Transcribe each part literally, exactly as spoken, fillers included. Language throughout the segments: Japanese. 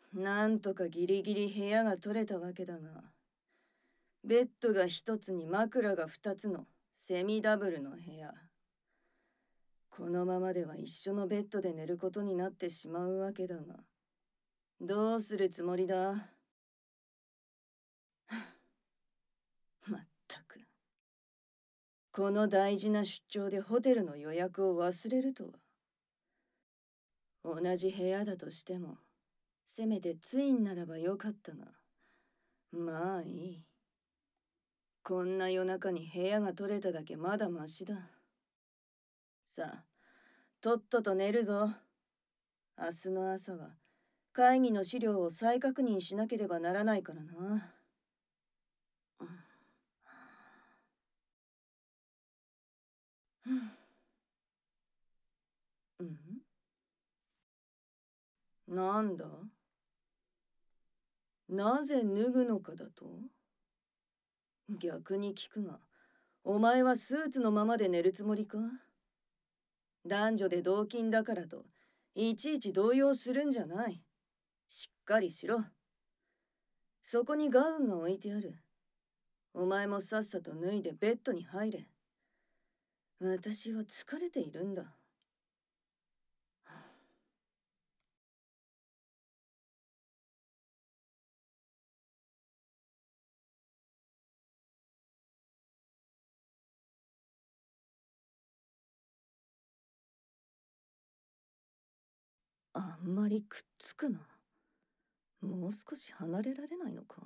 なんとかギリギリ部屋が取れたわけだが、ベッドが一つに枕が二つのセミダブルの部屋。このままでは一緒のベッドで寝ることになってしまうわけだが、どうするつもりだ？まったく。この大事な出張でホテルの予約を忘れるとは。同じ部屋だとしても、せめてツインならばよかったが、まあいい。こんな夜中に部屋が取れただけまだマシだ。さあ、とっとと寝るぞ。明日の朝は会議の資料を再確認しなければならないからな。うん、なんだ？なぜ脱ぐのかだと？逆に聞くが、お前はスーツのままで寝るつもりか？男女で同勤だからといちいち動揺するんじゃない。しっかりしろ。そこにガウンが置いてある。お前もさっさと脱いでベッドに入れ。私は疲れているんだ。あんまりくっつくな。もう少し離れられないのか？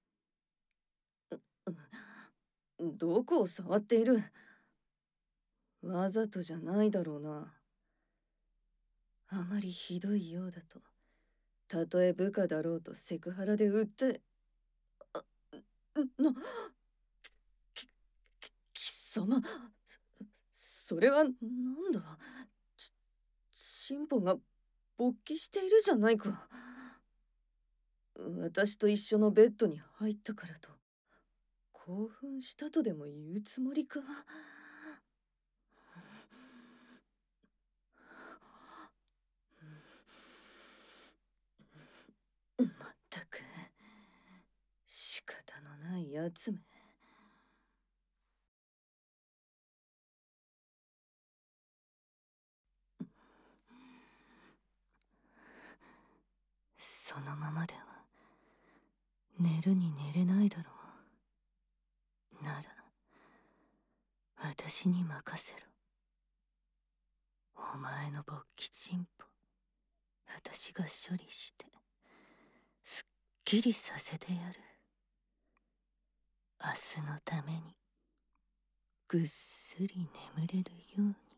どこを触っている？わざとじゃないだろうな。あまりひどいようだと、たとえ部下だろうとセクハラで訴え、あ、な、き、き、貴様、そ、それはなんだ？ち、チンポが勃起しているじゃないか。私と一緒のベッドに入ったからと興奮したとでも言うつもりか？まったく仕方のないやつめ。そのままでは寝るに寝れないだろう。なら私に任せろ。お前の勃起チンポ、私が処理してすっきりさせてやる。明日のためにぐっすり眠れるように。